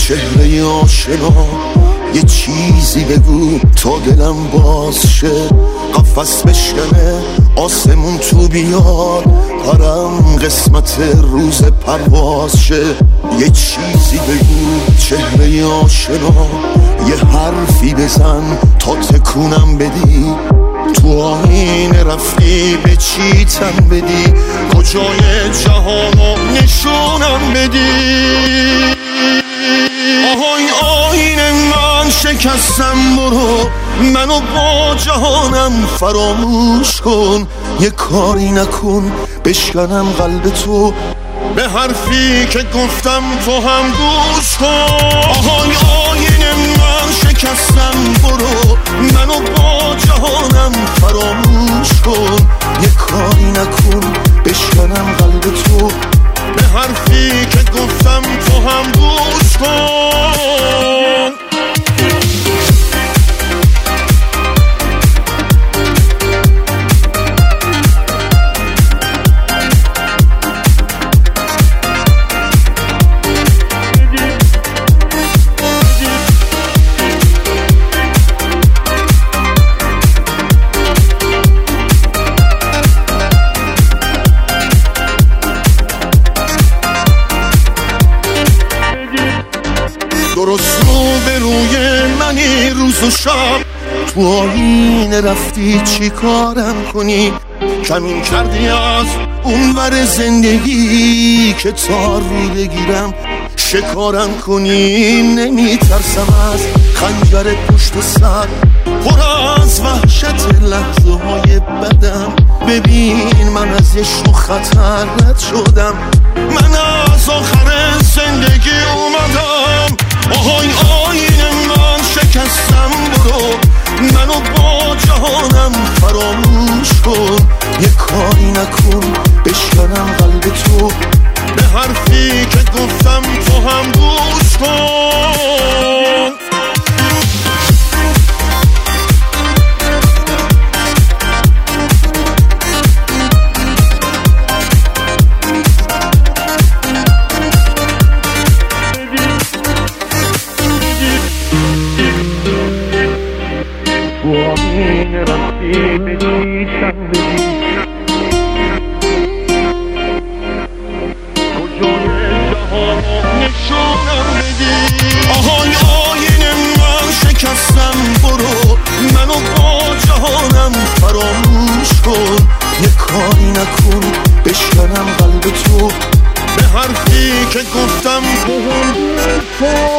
چهره آشنا، یه چیزی بگو تا دلم باز شه. قفس بشکنه آسمون تو بیاد، پرم قسمت روز پرواز شه. یه چیزی بگو چهره آشنا، یه حرفی بزن تا تکونم بدی. تو آینه رفتی به چی تن بدی، کجای جهانو نشونم بدی. آهای آینه من شکستم، برو منو با جهانم فراموش کن. یه کاری نکن بشکنم قلب تو، به حرفی که گفتم تو هم گوش کن. آهای آینه من شکستم، برو منو با جهانم فراموش کن. یه کاری نکن بشکنم قلب تو، به حرفی که گفتم تو هم گوش کن. درست رو به روی منی روز و شب، تو آینه رفتی چی کارم کنی؟ کمین کردی از اونور زندگی که تاری بگیرم شکارم کنی. نمیترسم از خنجر پشت سر، پر از وحشت لحظه های بدم. ببین من از عشق و خطر رد شدم، من از آخر زندگی اومدم. آهای آینه من شکستم، برو منو با جهانم فراموش کن. یه کاری نکن بشکنم قلب تو، به حرفی که گفتم تو هم گوش کن. آهای آینه من شکستم، برو منو با جهانم فراموش کن. یه کاری نکن بشکنم قلب تو، به حرفی که گفتم تو هم